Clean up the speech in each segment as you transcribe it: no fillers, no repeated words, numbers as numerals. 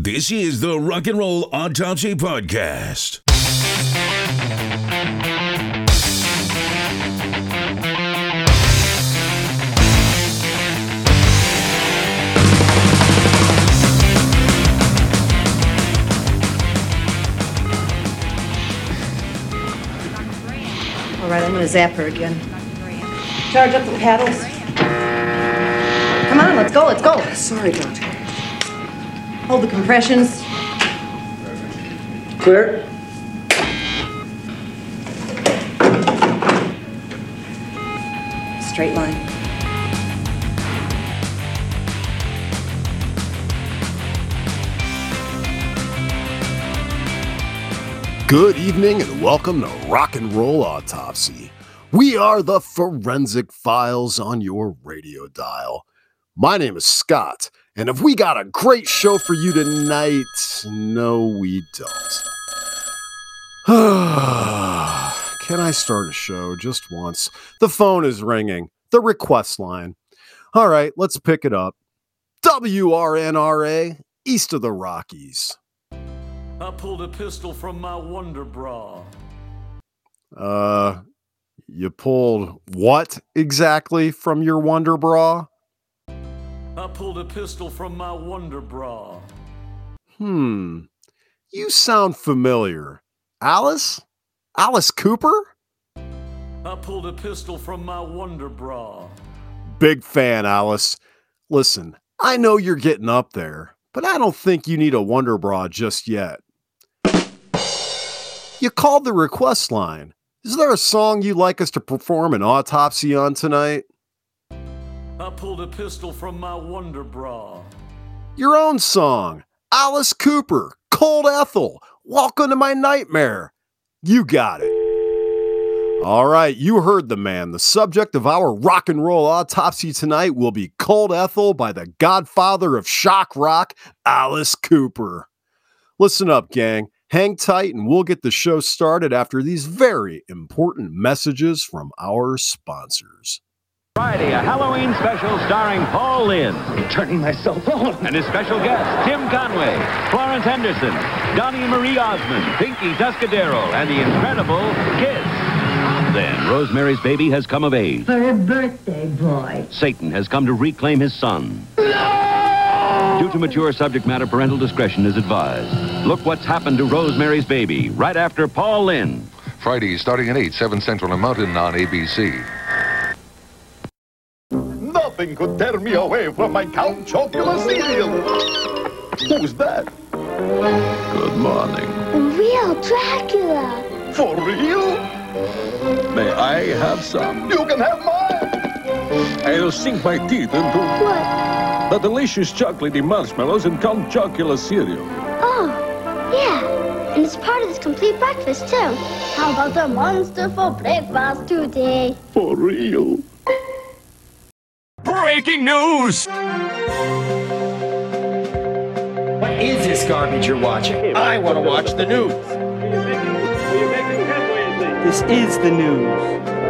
This is the Rock and Roll Autopsy Podcast. All right, I'm going to zap her again. Charge up the paddles. Come on, let's go, let's go. Sorry, Doctor. Hold the compressions. Clear. Straight line. Good evening and welcome to Rock and Roll Autopsy. We are the Forensic Files on your radio dial. My name is Scott, and if we got a great show for you tonight, no we don't. Can I start a show just once? The phone is ringing. The request line. All right, let's pick it up. WRNRA, east of the Rockies. I pulled a pistol from my Wonder Bra. You pulled what exactly from your Wonder Bra? I pulled a pistol from my Wonder Bra. You sound familiar. Alice? Alice Cooper? I pulled a pistol from my Wonder Bra. Big fan, Alice. Listen, I know you're getting up there, but I don't think you need a Wonder Bra just yet. You called the request line. Is there a song you'd like us to perform an autopsy on tonight? I pulled a pistol from my Wonder Bra. Your own song. Alice Cooper, Cold Ethel, Welcome to My Nightmare. You got it. All right, you heard the man. The subject of our rock and roll autopsy tonight will be Cold Ethel by the godfather of shock rock, Alice Cooper. Listen up, gang. Hang tight and we'll get the show started after these very important messages from our sponsors. Friday, a Halloween special starring Paul Lynde. Turning myself on. And his special guests, Tim Conway, Florence Henderson, Donnie Marie Osmond, Pinky Tuscadero, and the incredible Kiss. Then, Rosemary's Baby has come of age. For a birthday boy. Satan has come to reclaim his son. Due to mature subject matter, parental discretion is advised. Look what's happened to Rosemary's Baby right after Paul Lynde. Friday, starting at 8, 7 Central and Mountain on ABC. Nothing could tear me away from my Count Chocula cereal. Who's that? Good morning. Real Dracula. For real? May I have some? You can have mine. I'll sink my teeth into What? the delicious chocolatey marshmallows in Count Chocula cereal. Oh, yeah. And it's part of this complete breakfast, too. How about the monster for breakfast today? For real. Breaking news! What is this garbage you're watching? I want to watch the news. This is the news.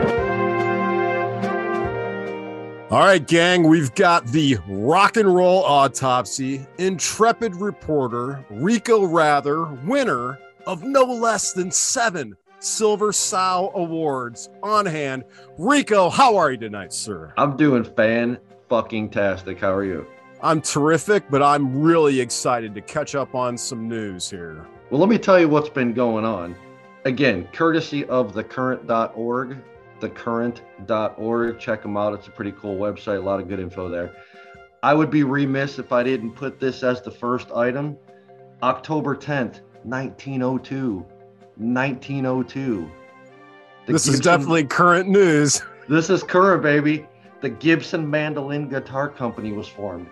All right, gang, we've got the rock and roll autopsy, intrepid reporter, Rico Rather, winner of no less than 7 Silver Sow Awards on hand. Rico, how are you tonight, sir? I'm doing fan-fucking-tastic. How are you? I'm terrific, but I'm really excited to catch up on some news here. Well, let me tell you what's been going on. Again, courtesy of thecurrent.org. Thecurrent.org. Check them out. It's a pretty cool website. A lot of good info there. I would be remiss if I didn't put this as the first item. October 10th, 1902. 1902. This is definitely current news. This is current, baby. The Gibson Mandolin Guitar Company was formed.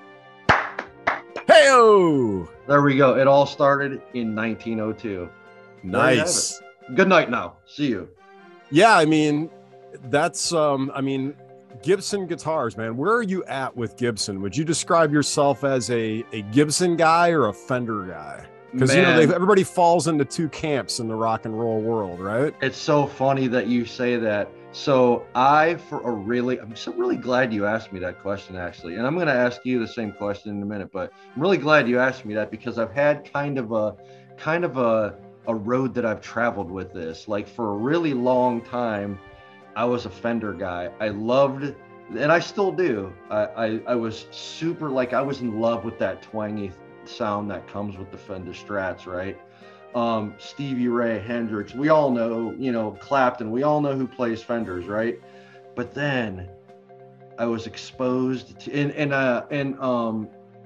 Hey-o! There we go. It all started in 1902. Nice. Good night now. See you. Yeah, I mean, that's, Gibson guitars, man. Where are you at with Gibson? Would you describe yourself as a Gibson guy or a Fender guy? Because, you know, everybody falls into two camps in the rock and roll world, right? It's so funny that you say that. So I'm so really glad you asked me that question, actually. And I'm going to ask you the same question in a minute, but I'm really glad you asked me that because I've had kind of a road that I've traveled with this. Like for a really long time, I was a Fender guy. I loved, and I still do. I was super, like I was in love with that twangy sound that comes with the Fender Strats, right? Stevie Ray, Hendrix, we all know, Clapton, we all know who plays Fenders, right? But then I was exposed to,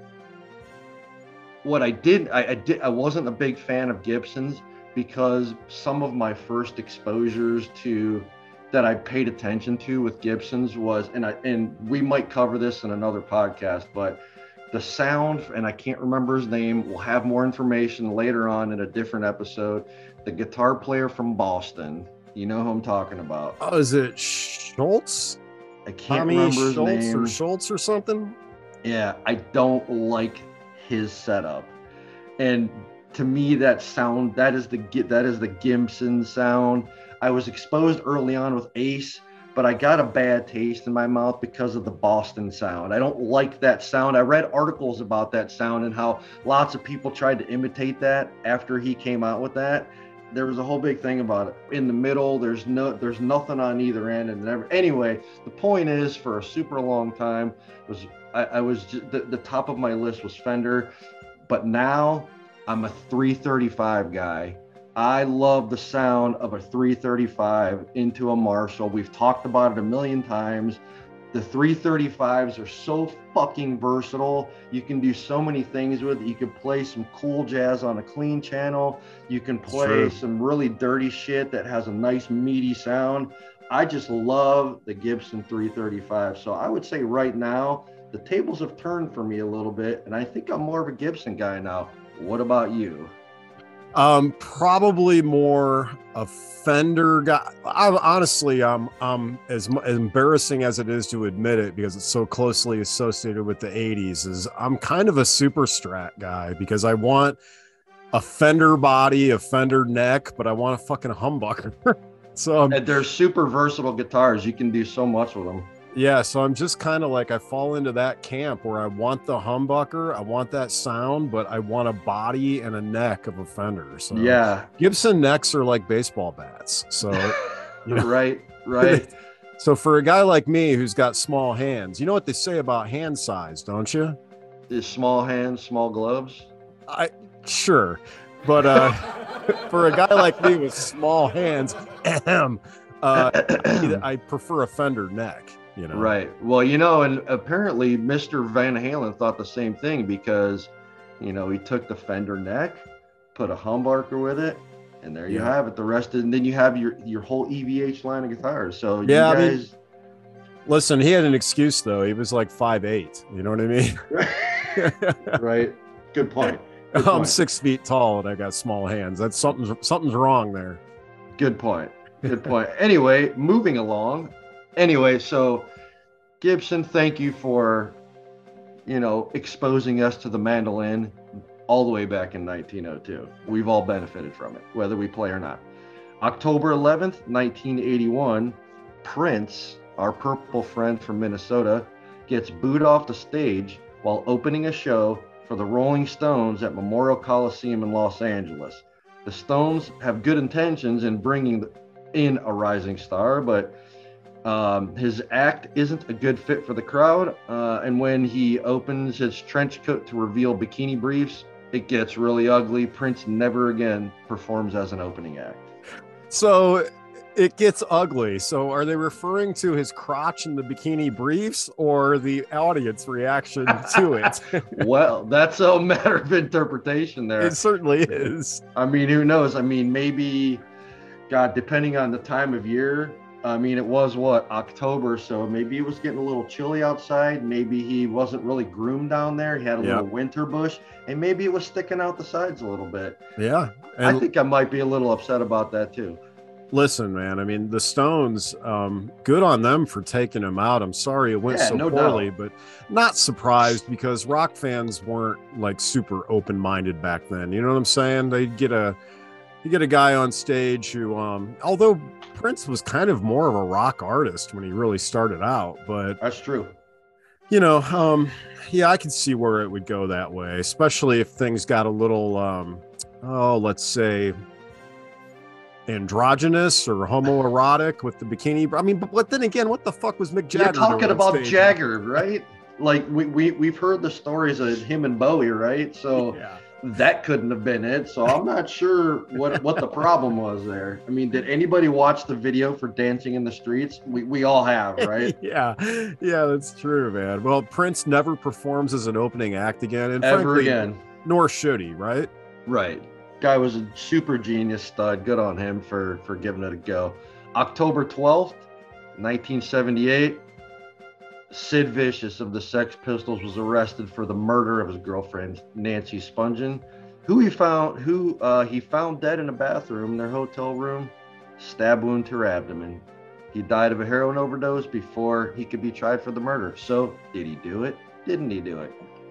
what I wasn't a big fan of Gibsons because some of my first exposures that I paid attention to with Gibsons was, and we might cover this in another podcast, but the sound, and I can't remember his name, we'll have more information later on in a different episode. The guitar player from Boston, you know who I'm talking about. Oh, is it Schultz? I can't remember his name. Or Schultz or something? Yeah, I don't like his setup. And to me, that sound, that is the Gibson sound. I was exposed early on with Ace, but I got a bad taste in my mouth because of the Boston sound. I don't like that sound. I read articles about that sound and how lots of people tried to imitate that after he came out with that. There was a whole big thing about it. In the middle, there's nothing on either end. And anyway, the point is, for a super long time, I was just, the top of my list was Fender, but now I'm a 335 guy. I love the sound of a 335 into a Marshall. We've talked about it a million times. The 335s are so fucking versatile. You can do so many things with it. You can play some cool jazz on a clean channel. You can play some really dirty shit that has a nice meaty sound. I just love the Gibson 335. So I would say right now, the tables have turned for me a little bit, and I think I'm more of a Gibson guy now. What about you? Probably more a Fender guy. Honestly, I'm as embarrassing as it is to admit it because it's so closely associated with the 80s, is I'm kind of a super Strat guy because I want a Fender body, a Fender neck, but I want a fucking humbucker. So and they're super versatile guitars. You can do so much with them. Yeah, so I'm just kind of like, I fall into that camp where I want the humbucker, I want that sound, but I want a body and a neck of a Fender. So yeah, Gibson necks are like baseball bats. So right. So for a guy like me who's got small hands, you know what they say about hand size, don't you? Is small hands, small gloves? Sure, but for a guy like me with small hands, I prefer a Fender neck. Right. Well, and apparently Mr. Van Halen thought the same thing because, he took the Fender neck, put a humbucker with it, and there you have it. The rest, and then you have your whole EVH line of guitars. So you guys. Listen, he had an excuse though. He was like 5'8". You know what I mean? Right. Good point. I'm 6 feet tall and I got small hands. That's something's wrong there. Good point. Anyway, moving along. So Gibson, thank you for, exposing us to the mandolin all the way back in 1902. We've all benefited from it, whether we play or not. October 11th, 1981, Prince, our purple friend from Minnesota, gets booed off the stage while opening a show for the Rolling Stones at Memorial Coliseum in Los Angeles. The Stones have good intentions in bringing in a rising star, but his act isn't a good fit for the crowd, and when he opens his trench coat to reveal bikini briefs, it gets really ugly. Prince never again performs as an opening act. So it gets ugly. So are they referring to his crotch in the bikini briefs or the audience reaction to it? Well, that's a matter of interpretation there. It certainly is. I mean, who knows? I mean, maybe, God, depending on the time of year, it was October, so maybe it was getting a little chilly outside. Maybe he wasn't really groomed down there. He had a little winter bush, and maybe it was sticking out the sides a little bit. Yeah. I think I might be a little upset about that too. Listen, man, the Stones, good on them for taking him out. I'm sorry it went so poorly, but not surprised because rock fans weren't like super open-minded back then. You know what I'm saying? They'd get You get a guy on stage who, although Prince was kind of more of a rock artist when he really started out, but that's true. You know, yeah, I can see where it would go that way, especially if things got a little, let's say, androgynous or homoerotic with the bikini. I mean, but then again, what the fuck was Mick Jagger? You're talking about stage? Jagger, right? Like we've heard the stories of him and Bowie, right? So yeah. That couldn't have been it. So I'm not sure what the problem was there. I mean, did anybody watch the video for Dancing in the Streets? We all have, right? yeah, that's true, man. Well, Prince never performs as an opening act again, and ever frankly, again. Nor should he, right? Right. Guy was a super genius stud. Good on him for giving it a go. October 12th, 1978. Sid Vicious of the Sex Pistols was arrested for the murder of his girlfriend Nancy Spungen, who he found dead in a bathroom in their hotel room, stab wound to her abdomen. He died of a heroin overdose before he could be tried for the murder. So, did he do it? Didn't he do it?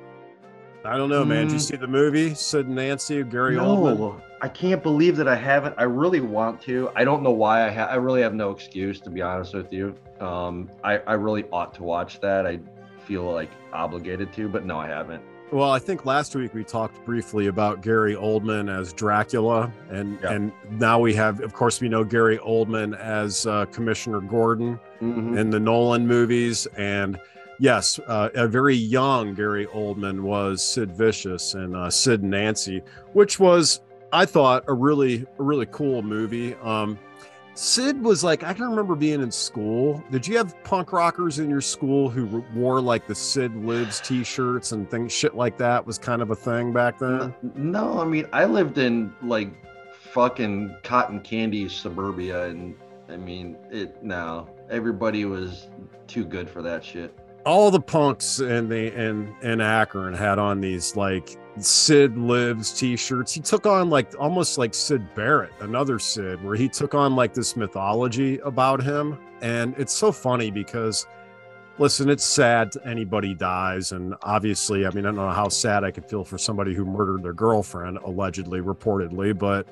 I don't know, man. Did you see the movie Sid and Nancy, Gary Oldman? No, I can't believe that I haven't. I really want to. I don't know why I really have no excuse, to be honest with you. I really ought to watch that. I feel like obligated to, but no, I haven't. Well, I think last week we talked briefly about Gary Oldman as Dracula, and now we have, of course, we know Gary Oldman as Commissioner Gordon in the Nolan movies, and yes, a very young Gary Oldman was Sid Vicious in Sid and Nancy, which was, I thought, a really cool movie. Sid was like, I can remember being in school. Did you have punk rockers in your school who wore like the Sid Lives t-shirts and things, shit like that was kind of a thing back then? No, I mean, I lived in like fucking cotton candy suburbia, and I mean, everybody was too good for that shit. All the punks in Akron had on these like Sid Lives t-shirts. He took on like almost like Sid Barrett, another Sid, where he took on like this mythology about him. And it's so funny because, listen, it's sad anybody dies. And obviously, I mean, I don't know how sad I could feel for somebody who murdered their girlfriend, allegedly, reportedly, but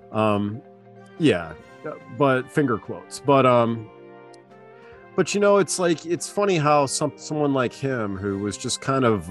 yeah, but finger quotes. But you know, it's like, it's funny how someone like him who was just kind of,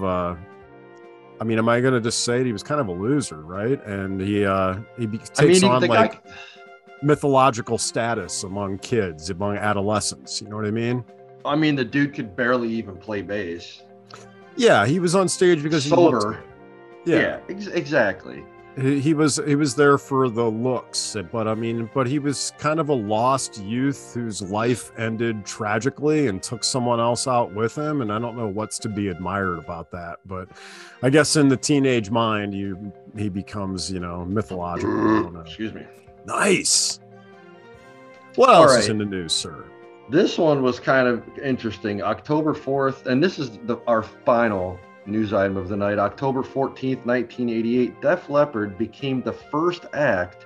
I mean, am I going to just say it? He was kind of a loser, right? And he takes on like mythological status among kids, among adolescents. You know what I mean? I mean, the dude could barely even play bass. Yeah, he was on stage because sober. He looked, exactly. He was there for the looks, but he was kind of a lost youth whose life ended tragically and took someone else out with him. And I don't know what's to be admired about that, but I guess in the teenage mind, he becomes, mythological. I don't know. Excuse me. Nice. What else is in the news, sir? This one was kind of interesting. October 4th, and this is our final news item of the night. October 14th, 1988, Def Leppard became the first act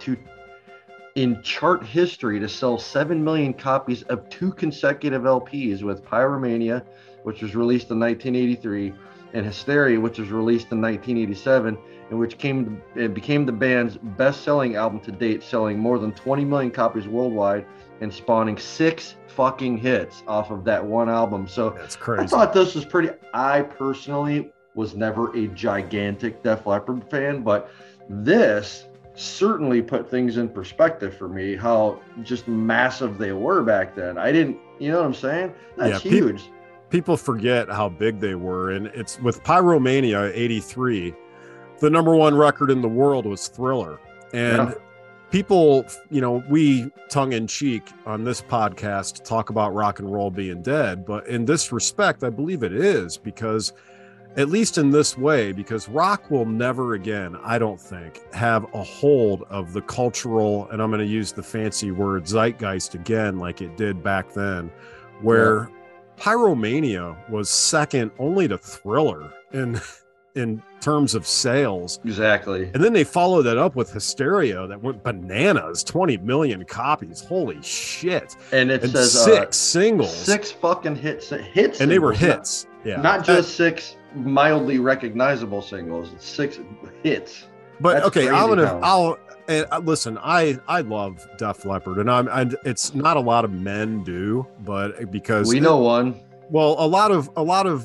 in chart history to sell 7 million copies of 2 consecutive LPs, with Pyromania, which was released in 1983, and Hysteria, which was released in 1987, and which became the band's best-selling album to date, selling more than 20 million copies worldwide and spawning 6 fucking hits off of that one album. So that's crazy. I thought this was pretty. I personally was never a gigantic Def Leppard fan, but this certainly put things in perspective for me, how just massive they were back then. I didn't, you know what I'm saying? That's huge. People forget how big they were. And it's with Pyromania 83, the number 1 record in the world was Thriller. And people, we tongue in cheek on this podcast talk about rock and roll being dead, but in this respect, I believe it is, because at least in this way, because rock will never again, I don't think, have a hold of the cultural, and I'm going to use the fancy word zeitgeist again, like it did back then, where Pyromania was second only to Thriller in terms of sales. Exactly. And then they followed that up with Hysteria that went bananas, 20 million copies. Holy shit. And it says 6 singles. 6 fucking hits. And they were hits. Not just 6 mildly recognizable singles. It's 6 hits. But That's okay, crazy. And listen, I love Def Leppard, and it's not a lot of men do, but because we know one. Well, a lot of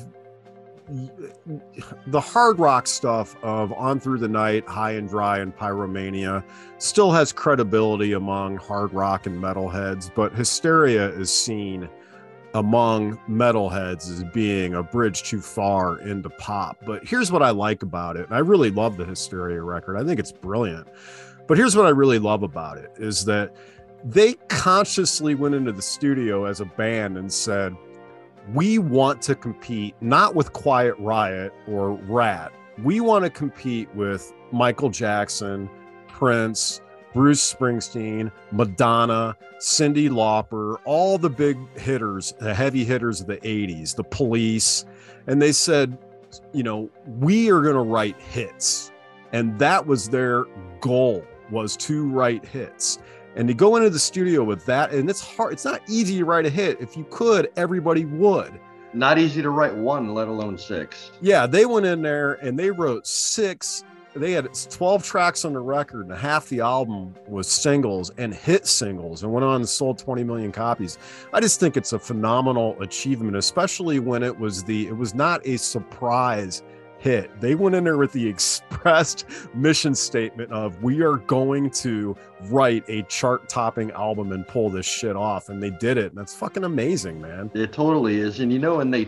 the hard rock stuff of On Through the Night, High and Dry, and Pyromania still has credibility among hard rock and metalheads, but Hysteria is seen among metalheads as being a bridge too far into pop. But here's what I like about it. And I really love the Hysteria record. I think it's brilliant. But here's what I really love about it is that they consciously went into the studio as a band and said, we want to compete not with Quiet Riot or Rat. We want to compete with Michael Jackson, Prince, Bruce Springsteen, Madonna, Cyndi Lauper, all the big hitters, the heavy hitters of the 80s, the Police. And they said, you know, we are going to write hits. And that was their goal, was to write hits. And to go into the studio with that, and it's hard, it's not easy to write a hit. If you could, everybody would. Not easy to write one, let alone 6. Yeah, they went in there and they wrote 6. They had 12 tracks on the record, and half the album was singles and hit singles, and went on and sold 20 million copies. I just think it's a phenomenal achievement, especially when it was not a surprise hit. They went in there with the expressed mission statement of, we are going to write a chart-topping album and pull this shit off, and they did it. And that's fucking amazing, man. It totally is. And you know, and they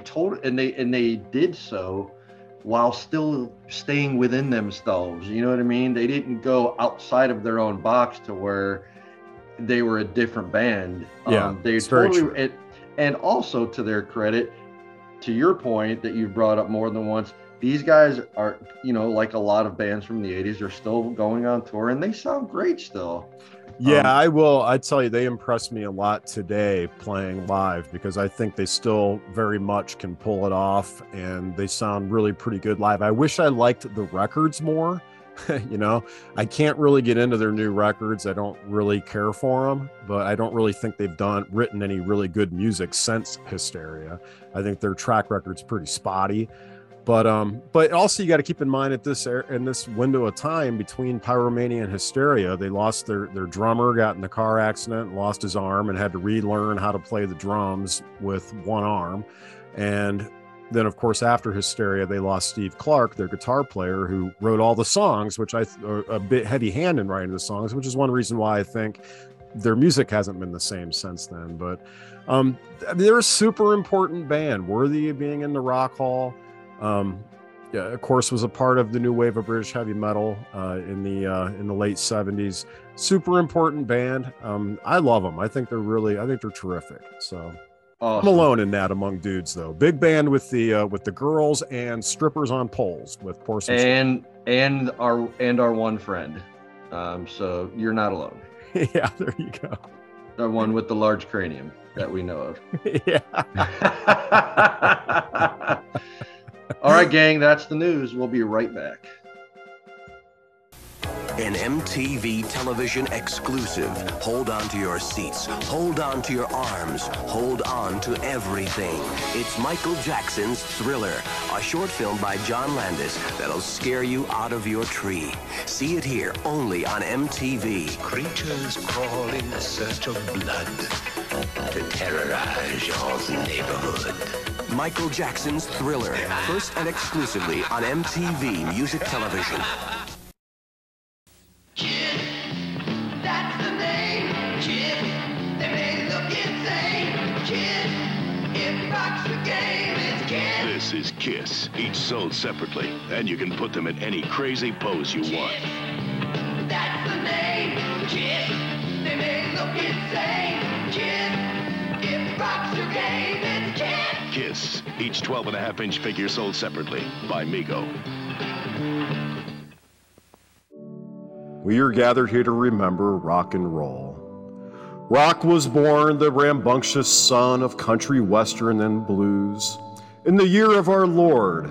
did so while still staying within themselves. You know what I mean? They didn't go outside of their own box to where they were a different band. Yeah, they totally. And also, to their credit, to your point that you've brought up more than once, these guys are, you know, like a lot of bands from the 80s, are still going on tour, and they sound great still. Yeah, I tell you, they impressed me a lot today playing live, because I think they still very much can pull it off, and they sound really pretty good live. I wish I liked the records more. You know, I can't really get into their new records. I don't really care for them, but I don't really think they've written any really good music since Hysteria. I think their track record's pretty spotty. But also you got to keep in mind in this window of time between Pyromania and Hysteria, they lost their drummer, got in a car accident, lost his arm, and had to relearn how to play the drums with one arm. And then, of course, after Hysteria, they lost Steve Clark, their guitar player, who wrote all the songs, which are a bit heavy hand in writing the songs, which is one reason why I think their music hasn't been the same since then. But they're a super important band, worthy of being in the Rock Hall. Yeah, of course, was a part of the new wave of British heavy metal in the late 70s. Super important band. I love them. I think they're terrific. So awesome. I'm alone in that among dudes, though. Big band with the girls and strippers on poles with porcelain. And our one friend. So you're not alone. Yeah, there you go. The one with the large cranium that we know of. Yeah. All right, gang, that's the news. We'll be right back. An MTV television exclusive. Hold on to your seats. Hold on to your arms. Hold on to everything. It's Michael Jackson's Thriller, a short film by John Landis that'll scare you out of your tree. See it here only on MTV. Creatures crawl in search of blood to terrorize your neighborhood. Michael Jackson's Thriller, first and exclusively on MTV Music Television. Kid, that's the name. Kid, they may look insane. Kid, it rocks the game. It's Kid. This is Kiss, each sold separately, and you can put them in any crazy pose you want. That's the name. Kid, they may look insane. Kid, it rocks your game. It's Kid. Kiss, each 12.5-inch figure sold separately by Mego. We are gathered here to remember rock and roll. Rock was born, the rambunctious son of country western and blues, in the year of our Lord,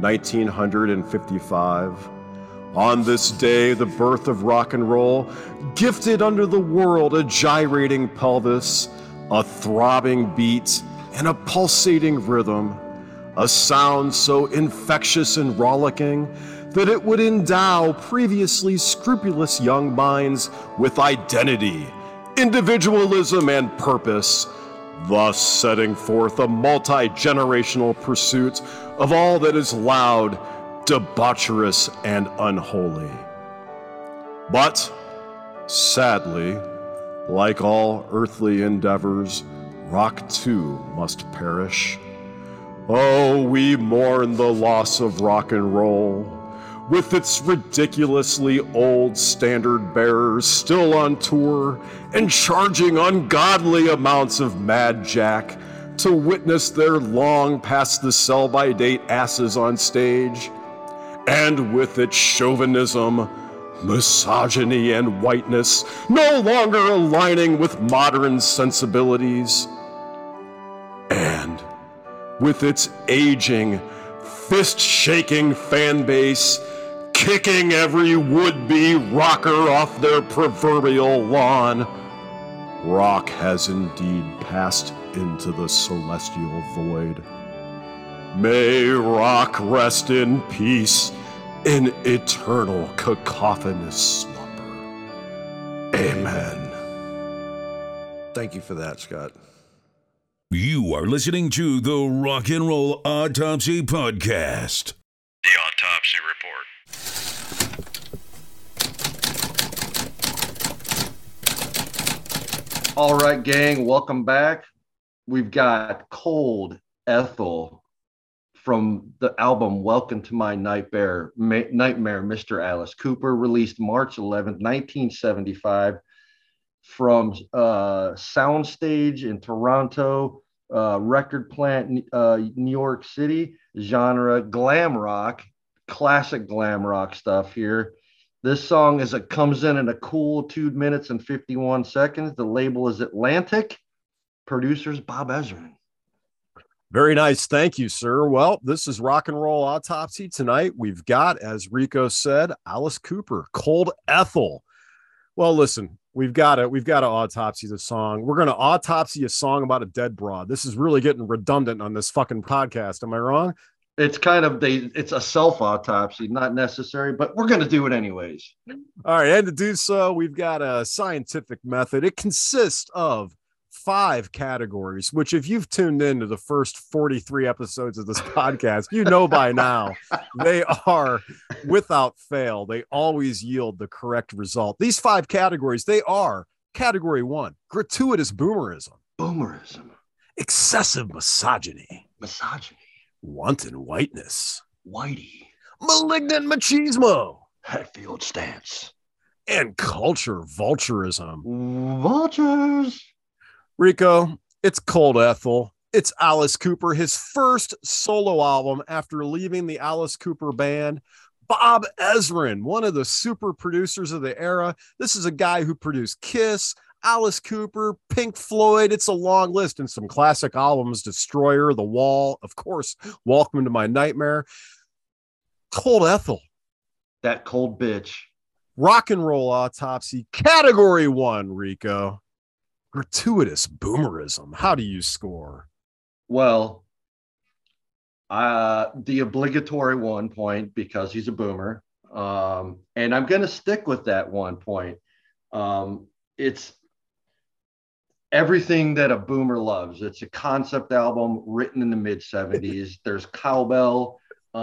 1955. On this day, the birth of rock and roll gifted unto the world a gyrating pelvis, a throbbing beat, and a pulsating rhythm, a sound so infectious and rollicking that it would endow previously scrupulous young minds with identity, individualism, and purpose, thus setting forth a multi-generational pursuit of all that is loud, debaucherous, and unholy. But, sadly, like all earthly endeavors, rock too must perish. Oh, we mourn the loss of rock and roll, with its ridiculously old standard bearers still on tour and charging ungodly amounts of Mad Jack to witness their long past the sell-by-date asses on stage, and with its chauvinism, misogyny, and whiteness no longer aligning with modern sensibilities, and with its aging, fist-shaking fan base kicking every would-be rocker off their proverbial lawn, rock has indeed passed into the celestial void. May rock rest in peace in eternal cacophonous slumber. Amen. Thank you for that, Scott. You are listening to the Rock and Roll Autopsy Podcast. The Autopsy Report. All right, gang, welcome back. We've got Cold Ethel from the album Welcome to My Nightmare, Mr. Alice Cooper, released March 11th, 1975 from Soundstage in Toronto, Record Plant, New York City, genre glam rock, classic glam rock stuff here. This song comes in a cool 2 minutes and 51 seconds. The label is Atlantic. Producers Bob Ezrin. Very nice. Thank you, sir. Well, this is Rock and Roll Autopsy. Tonight we've got, as Rico said, Alice Cooper, Cold Ethel. Well, listen, we've got to autopsy the song. We're going to autopsy a song about a dead broad. This is really getting redundant on this fucking podcast. Am I wrong? It's kind of it's a self-autopsy, not necessary, but we're going to do it anyways. All right. And to do so, we've got a scientific method. It consists of 5 categories, which if you've tuned into the first 43 episodes of this podcast, you know by now they are without fail. They always yield the correct result. These 5 categories, they are category 1, gratuitous boomerism. Boomerism. Excessive misogyny. Misogyny. Wanton whiteness. Whitey. Malignant machismo. Hatfield stance. And culture vulturism. Vultures. Rico, it's Cold Ethel. It's Alice Cooper, his first solo album after leaving the Alice Cooper band. Bob Ezrin, one of the super producers of the era. This is a guy who produced Kiss, Alice Cooper, Pink Floyd. It's a long list, and some classic albums: Destroyer, The Wall, of course, Welcome to My Nightmare. Cold Ethel. That cold bitch. Rock and Roll Autopsy, category 1, Rico. Gratuitous boomerism. How do you score? Well, the obligatory 1 point because he's a boomer. And I'm going to stick with that 1 point. It's everything that a boomer loves. It's a concept album written in the mid-70s. There's cowbell.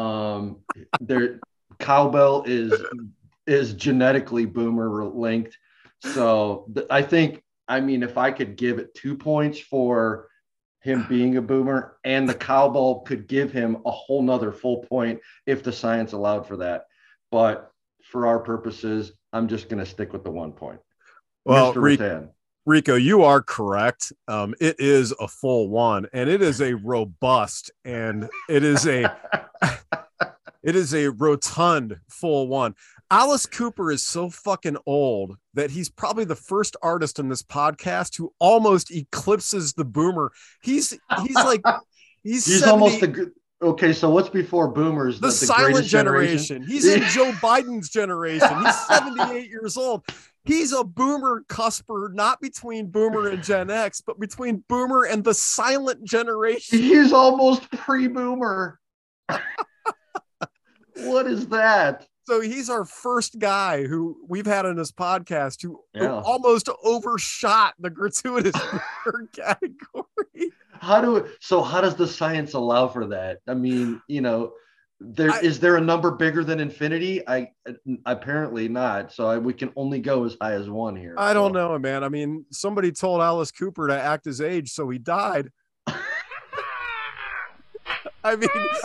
Cowbell is genetically boomer linked. So I think, if I could give it 2 points for him being a boomer, and the cowbell could give him a whole nother full point if the science allowed for that. But for our purposes, I'm just going to stick with the 1 point. Well, Mr. Rico, you are correct. It is a full 1, and it is a robust, and it is a rotund full 1. Alice Cooper is so fucking old that he's probably the first artist in this podcast who almost eclipses the boomer. He's almost okay. So what's before boomers? The silent generation. He's in Joe Biden's generation. He's 78 years old. He's a boomer cusper, not between boomer and Gen X, but between boomer and the silent generation. He's almost pre-boomer. What is that? So he's our first guy who we've had on this podcast who Yeah. almost overshot the gratuitous category. How does the science allow for that? I mean, is there a number bigger than infinity? Apparently not. So we can only go as high as one here. I don't know, man. I mean, somebody told Alice Cooper to act his age, so he died. I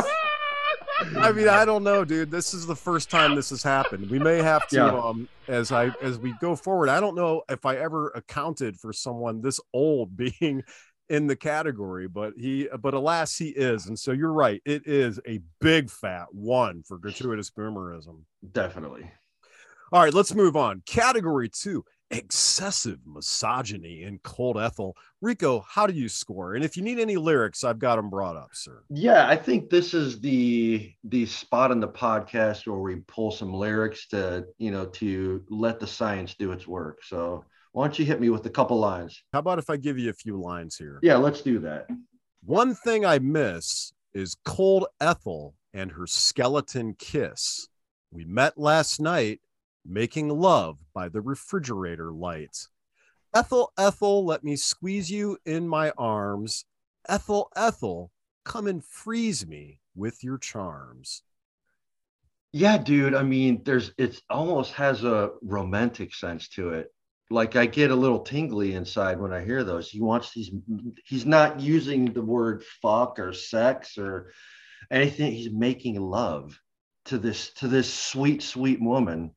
mean, I don't know, dude. This is the first time this has happened. We may have to, as we go forward. I don't know if I ever accounted for someone this old being in the category, but alas, he is. And so you're right. It is a big fat one for gratuitous boomerism. Definitely. All right, let's move on. Category 2. Excessive misogyny in Cold Ethel. Rico, how do you score? And if you need any lyrics, I've got them brought up, sir. Yeah, I think this is the spot in the podcast where we pull some lyrics to let the science do its work. So why don't you hit me with a couple lines? How about if I give you a few lines here? Yeah, let's do that. One thing I miss is Cold Ethel and her skeleton kiss. We met last night making love by the refrigerator light. Ethel, Ethel, let me squeeze you in my arms. Ethel, Ethel, come and freeze me with your charms. Yeah, dude. I mean, it almost has a romantic sense to it. Like I get a little tingly inside when I hear those. He's not using the word fuck or sex or anything. He's making love to this sweet, sweet woman.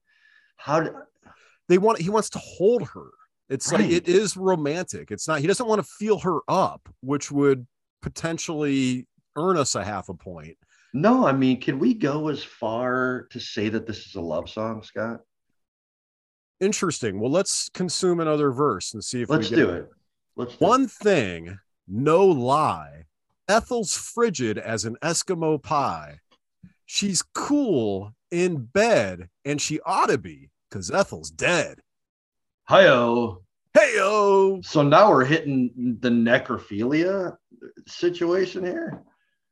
He wants to hold her. It's right. Like it is romantic. It's not, he doesn't want to feel her up, which would potentially earn us a half a point. No, I mean, can we go as far to say that this is a love song, Scott? Interesting. Well, let's consume another verse and see if let's we do it. One thing, no lie. Ethel's frigid as an Eskimo pie. She's cool in bed, and she ought to be, because Ethel's dead. Hi-yo. Hey-yo. So now we're hitting the necrophilia situation here.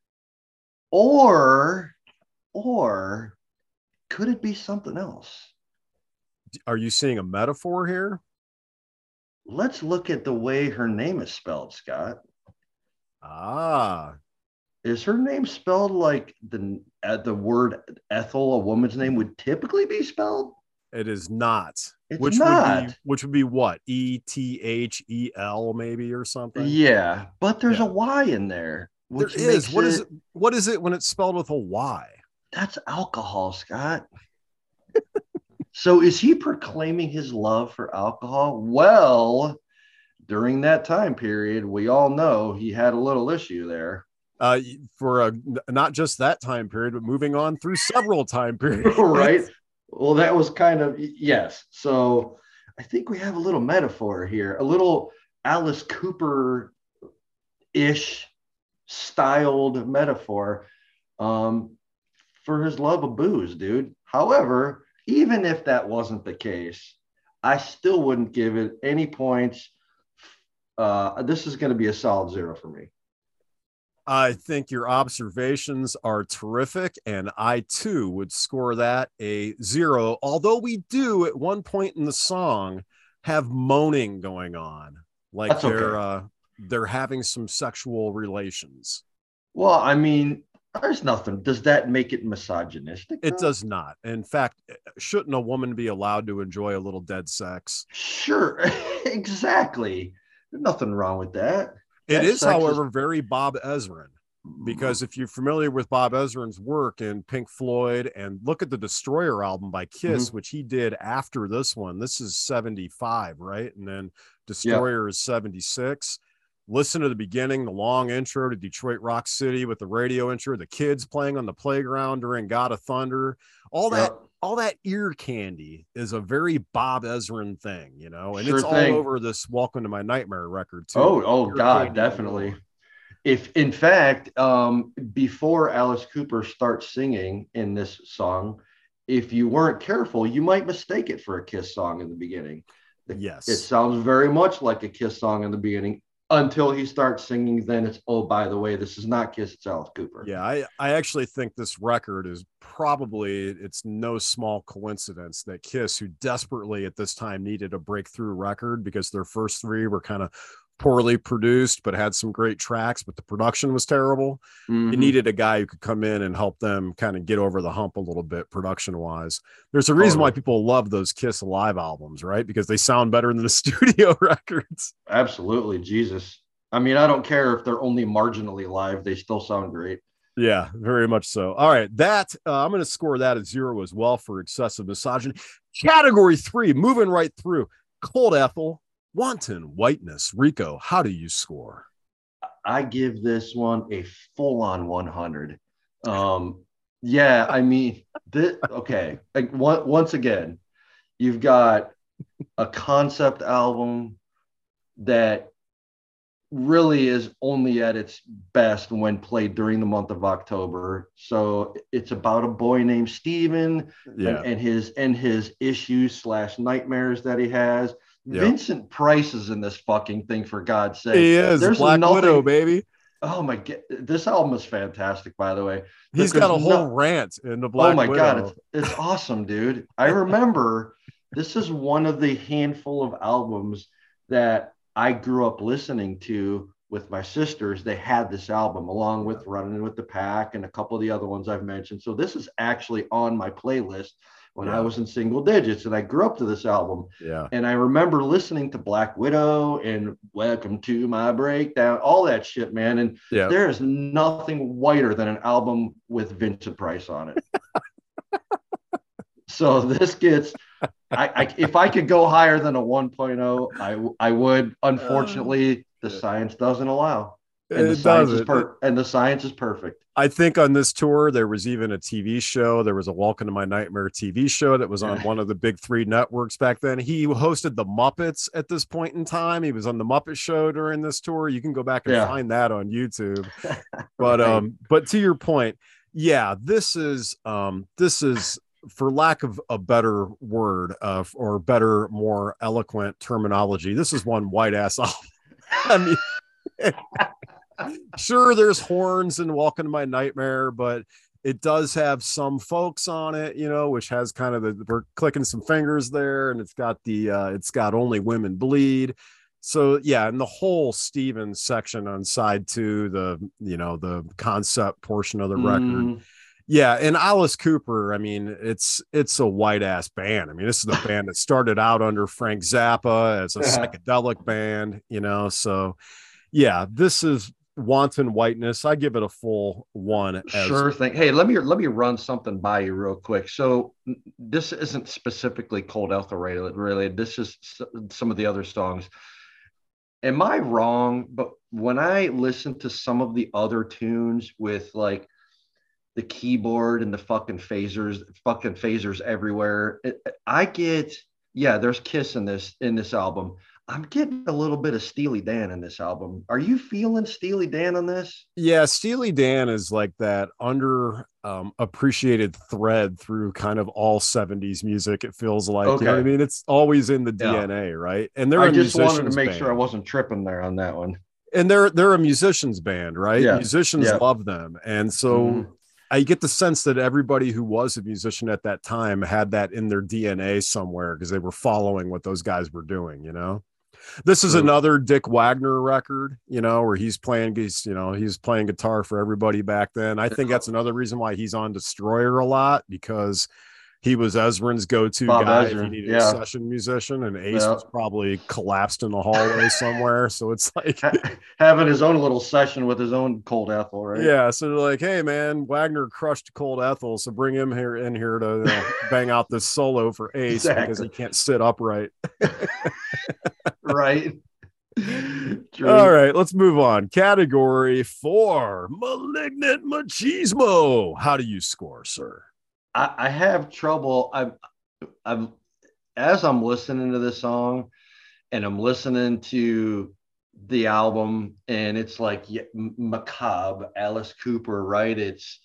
Or could it be something else? Are you seeing a metaphor here? Let's look at the way her name is spelled, Scott. Is her name spelled like the word Ethel, a woman's name, would typically be spelled? It is not. It's not. Which would be what? ETHEL maybe or something? Yeah, but there's a Y in there. There is. What is it when it's spelled with a Y? That's alcohol, Scott. So is he proclaiming his love for alcohol? Well, during that time period, we all know he had a little issue there. For not just that time period, but moving on through several time periods. Right. Well, that was kind of, yes. So I think we have a little metaphor here, a little Alice Cooper-ish styled metaphor for his love of booze, dude. However, even if that wasn't the case, I still wouldn't give it any points. This is going to be a solid 0 for me. I think your observations are terrific, and I too would score that a 0. Although we do at one point in the song have moaning going on, like they're having some sexual relations. Well, I mean, there's nothing. Does that make it misogynistic? It does not. In fact, shouldn't a woman be allowed to enjoy a little dead sex? Sure, exactly. There's nothing wrong with that. It is, however, very Bob Ezrin, because if you're familiar with Bob Ezrin's work in Pink Floyd, and look at the Destroyer album by Kiss, which he did after this one. This is 75, right? And then Destroyer is 76. Listen to the beginning, the long intro to Detroit Rock City with the radio intro, the kids playing on the playground during God of Thunder. All that ear candy is a very Bob Ezrin thing, you know, and it's all over this Welcome to My Nightmare record too. Oh God, definitely. If in fact, before Alice Cooper starts singing in this song, if you weren't careful, you might mistake it for a Kiss song in the beginning. Yes. It sounds very much like a Kiss song in the beginning. until he starts singing. Then it's, oh, by the way, this is not Kiss, it's Alice Cooper. Yeah, I actually think this record is probably, it's no small coincidence that Kiss, who desperately at this time needed a breakthrough record because their first three were kind of poorly produced, but had some great tracks, but the production was terrible. You needed a guy who could come in and help them kind of get over the hump a little bit production wise. There's a reason why people love those Kiss live albums, right? Because they sound better than the studio records. Absolutely. Jesus. I mean, I don't care if they're only marginally live. They still sound great. Yeah, very much so. All right. That I'm going to score that at 0 as well for excessive misogyny. Category 3, moving right through. Cold Ethel, Wanton Whiteness. Rico, how do you score? I give this one a full-on 100. Yeah, I mean, okay. Like, once again, you've got a concept album that really is only at its best when played during the month of October. So it's about a boy named Steven and his issues / nightmares that he has. Yeah. Vincent Price is in this fucking thing, for God's sake. He is. There's Black Widow, baby. Oh my God. This album is fantastic, by the way. He's got a whole rant in the Black Widow. Oh my God. It's awesome, dude. I remember this is one of the handful of albums that I grew up listening to with my sisters. They had this album along with Running with the Pack and a couple of the other ones I've mentioned. So this is actually on my playlist when I was in single digits, and I grew up to this album. Yeah. And I remember listening to Black Widow and Welcome to My Breakdown, all that shit, man. And there is nothing whiter than an album with Vincent Price on it. So this gets, if I could go higher than a 1.0, I would. Unfortunately, the science doesn't allow. And the science is perfect. I think on this tour, there was even a TV show. There was a Welcome to My Nightmare TV show that was on one of the big 3 networks back then. He hosted the Muppets at this point in time. He was on the Muppet Show during this tour. You can go back and find that on YouTube. But to your point, this is for lack of a better word or better, more eloquent terminology, this is one white ass album. I mean, sure, there's horns and Welcome to My Nightmare, but it does have some folks on it, which has kind of we're clicking some fingers there, and it's got it's got Only Women Bleed. So and the whole Steven section on side 2, the concept portion of the record. Yeah, and Alice Cooper, I mean, it's a white ass band. I mean, this is the band that started out under Frank Zappa as a psychedelic band, so this is Wanton Whiteness. I give it a full 1. Sure thing. Hey, let me run something by you real quick. So this isn't specifically Cold Ethel related. This is some of the other songs. Am I wrong? But when I listen to some of the other tunes with like the keyboard and the fucking phasers everywhere, I get, there's Kiss in this album. I'm getting a little bit of Steely Dan in this album. Are you feeling Steely Dan on this? Yeah, Steely Dan is like that appreciated thread through kind of all 70s music. It feels like, you know what I mean? It's always in the DNA, right? And I just wanted to make sure I wasn't tripping there on that one. And they're a musicians band, right? Yeah. Musicians love them. And so I get the sense that everybody who was a musician at that time had that in their DNA somewhere because they were following what those guys were doing, This is another Dick Wagner record, where he's playing guitar for everybody back then. I think that's another reason why he's on Destroyer a lot, because he was Ezrin's go-to guy if you needed a session musician, and Ace was probably collapsed in the hallway somewhere. So it's like having his own little session with his own Cold Ethel, right? Yeah. So they're like, hey man, Wagner crushed Cold Ethel, so bring him in here to bang out this solo for Ace because he can't sit upright. Right. True. All right, let's move on. Category 4, Malignant Machismo. How do you score, sir? I have trouble. I'm as I'm listening to this song and I'm listening to the album, and it's like macabre Alice Cooper, right? It's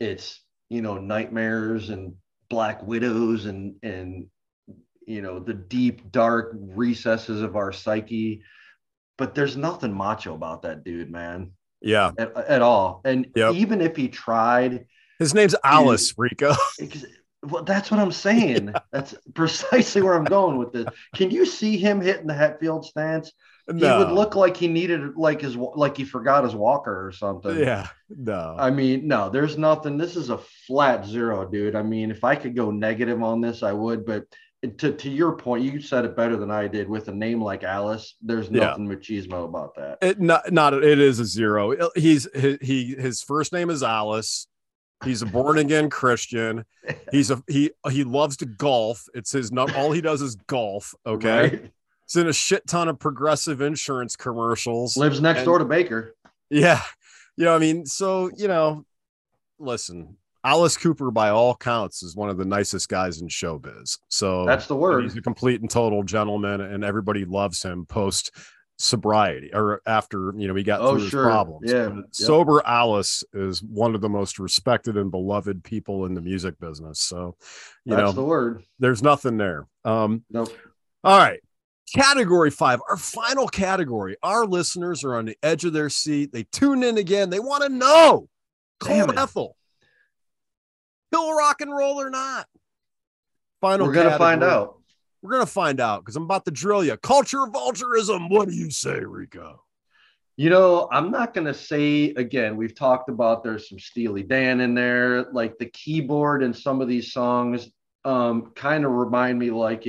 nightmares and Black Widows and the deep dark recesses of our psyche. but there's nothing macho about that dude, man. Yeah. At all. And even if he tried, his name's Alice, Rico. Well, that's what I'm saying. Yeah. That's precisely where I'm going with this. Can you see him hitting the Hetfield stance? No. He would look like he needed like he forgot his walker or something. Yeah. No. I mean, no, there's nothing. This is a flat 0, dude. I mean, if I could go negative on this, I would, but to your point, you said it better than I did. With a name like Alice, there's nothing machismo about that. It is a 0. His first name is Alice. He's a born again Christian. He loves to golf. It's his all he does is golf. Okay. Right. He's in a shit ton of Progressive insurance commercials. Lives next door to Baker. Yeah. I mean, so, listen, Alice Cooper, by all counts, is one of the nicest guys in showbiz. So that's the word. He's a complete and total gentleman, and everybody loves him post sobriety or after he got through his problems. Yeah. Sober Alice is one of the most respected and beloved people in the music business. So that's the word. There's nothing there. Nope. All right. Category 5, our final category. Our listeners are on the edge of their seat. They tune in again. They want to know. Cold Ethel. He'll rock and roll or not? Final. We're going to find out. We're going to find out because I'm about to drill you. Culture vulturism. What do you say, Rico? I'm not going to say, again, we've talked about there's some Steely Dan in there. Like the keyboard in some of these songs kind of remind me like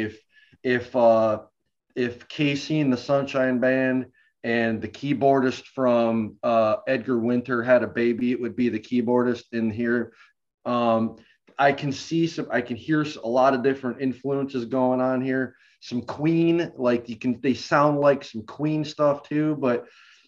if Casey and the Sunshine Band and the keyboardist from Edgar Winter had a baby, it would be the keyboardist in here. I can hear a lot of different influences going on here. Some Queen, they sound like some Queen stuff too, but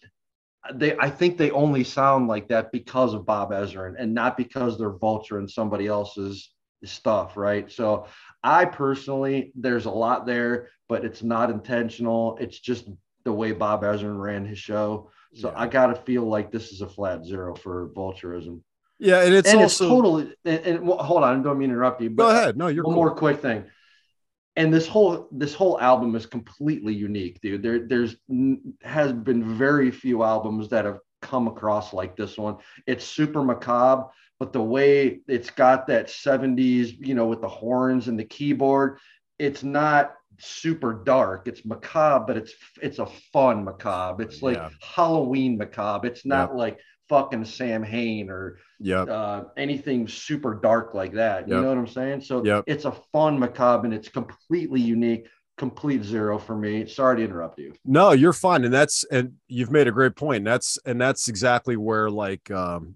I think they only sound like that because of Bob Ezrin and not because they're vulturing somebody else's stuff, right? So I personally, there's a lot there, but it's not intentional. It's just the way Bob Ezrin ran his show. So I got to feel like this is a flat 0 for vulturism. Yeah, and it's totally. And hold on, I don't mean to interrupt you. But go ahead. No, you're one more quick thing. And this whole album is completely unique, dude. There's has been very few albums that have come across like this one. It's super macabre, but the way it's got that 70s, with the horns and the keyboard, it's not super dark. It's macabre, but it's a fun macabre. It's like Halloween macabre. It's not like fucking Sam Hain or anything super dark like that. You know what I'm saying? So it's a fun macabre and it's completely unique. Complete 0 for me. Sorry to interrupt you. No, you're fine. And you've made a great point. That's exactly where like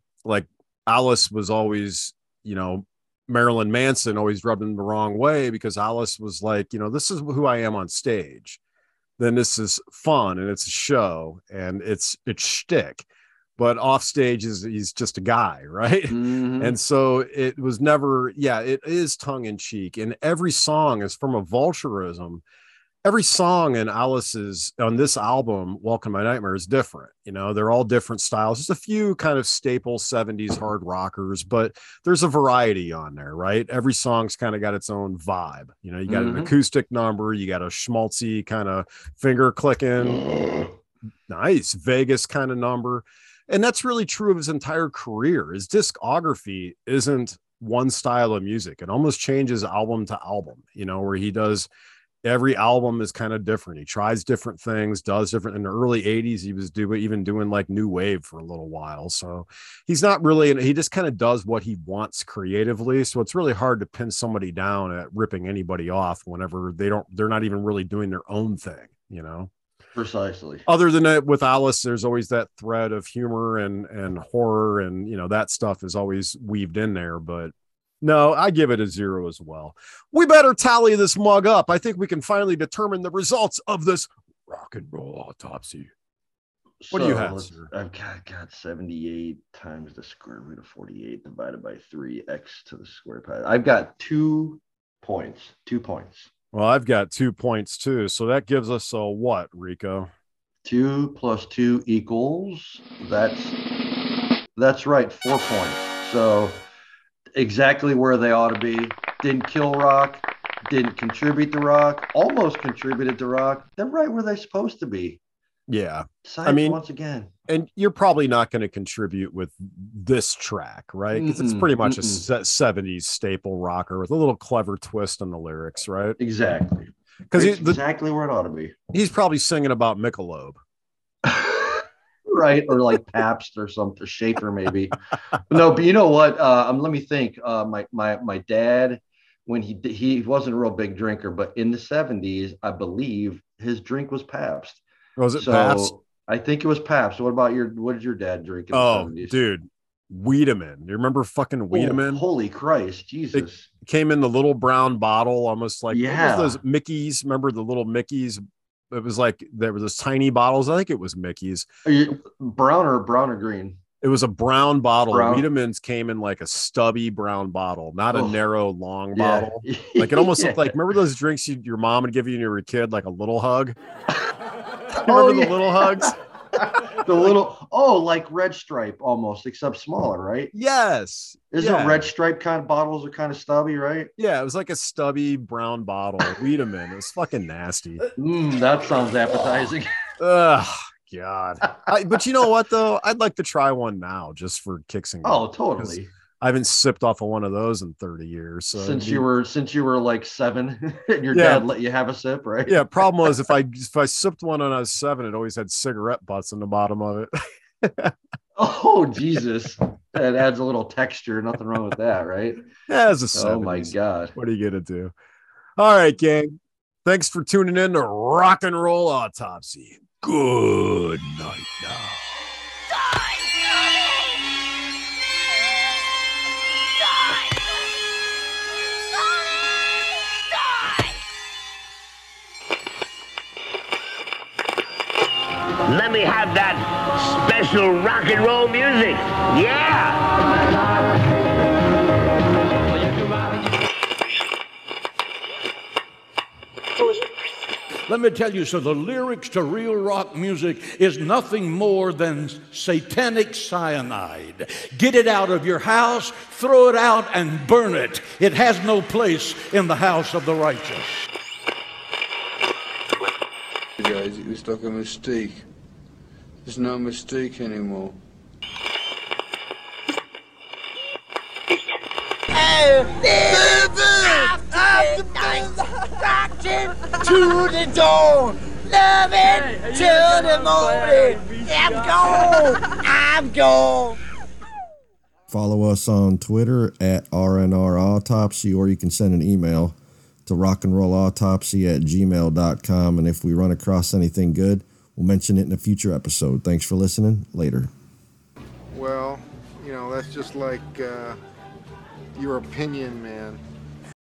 Alice was always, Marilyn Manson always rubbed him the wrong way because Alice was like, this is who I am on stage. Then this is fun and it's a show and it's shtick. But off stage he's just a guy, right? Mm-hmm. And so it was never, it is tongue in cheek. And every song is from a vulturism. Every song in Alice's on this album, Welcome to My Nightmare, is different. They're all different styles. There's a few kind of staple 70s hard rockers, but there's a variety on there, right? Every song's kind of got its own vibe. You got an acoustic number, you got a schmaltzy kind of finger clicking, nice Vegas kind of number. And that's really true of his entire career. His discography isn't one style of music. It almost changes album to album, where he does every album is kind of different. He tries different things, does different. In the early 80s, he was doing like new wave for a little while. So he's not really, he just kind of does what he wants creatively. So it's really hard to pin somebody down at ripping anybody off whenever they're not even really doing their own thing, Precisely. Other than that, with Alice, there's always that thread of humor and horror, and that stuff is always weaved in there. But no, I give it a 0 as well. We better tally this mug up. I think we can finally determine the results of this rock and roll autopsy. What do you have, sir? I've got 78 times the square root of 48 divided by 3x to the square pi. I've got 2 points. 2 points. Well, I've got 2 points too. So that gives us a what, Rico? 2 plus 2 equals, that's right, 4 points. So exactly where they ought to be. Didn't kill rock, didn't contribute to rock, almost contributed to rock. They're right where they're supposed to be. Yeah. Science, I mean, once again. And you're probably not going to contribute with this track, right? Because it's pretty much a 70s staple rocker with a little clever twist on the lyrics, right? Exactly. Because exactly where it ought to be. He's probably singing about Michelob. Right, or like Pabst or something, Schaefer maybe. No, but you know what? Let me think. My dad, when he wasn't a real big drinker, but in the 70s, I believe his drink was Pabst. Was it Pabst? I think it was Pabst. What did your dad drink in the 70s? Dude, Wiedemann. You remember fucking Wiedemann? Oh, holy Christ, Jesus! It came in the little brown bottle, almost like those Mickeys. Remember the little Mickeys? It was like there were those tiny bottles. I think it was Mickey's. Brown or green? It was a brown bottle. Wiedemann's came in like a stubby brown bottle, not a narrow, long bottle. Like it almost looked like, remember those drinks your mom would give you when you were a kid, like a little hug? Remember the little hugs? The little, like Red Stripe almost, except smaller, right? Yes. Isn't Red Stripe kind of bottles are kind of stubby, right? Yeah, it was like a stubby brown bottle. Wiedemann. It was fucking nasty. That sounds appetizing. Ugh, God. But you know what, though? I'd like to try one now just for kicks and gigs. Oh, totally. I haven't sipped off of one of those in 30 years. So since you were like 7 and your dad let you have a sip, right? Yeah. Problem was if I sipped one when I was 7, it always had cigarette butts in the bottom of it. Oh, Jesus. That adds a little texture. Nothing wrong with that, right? Yeah, it's a 70s. Oh my God. What are you gonna do? All right, gang. Thanks for tuning in to Rock and Roll Autopsy. Good night now. Let me have that special rock and roll music. Yeah! Let me tell you, so the lyrics to real rock music is nothing more than satanic cyanide. Get it out of your house, throw it out, and burn it. It has no place in the house of the righteous. Guys, it was like a mistake. There's no mistake anymore. To the dawn, loving till the morning. I'm gone. Follow us on Twitter at RNR Autopsy, or you can send an email to rockandrollautopsy@gmail.com. And if we run across anything good, we'll mention it in a future episode. Thanks for listening. Later. Well, that's just like your opinion, man.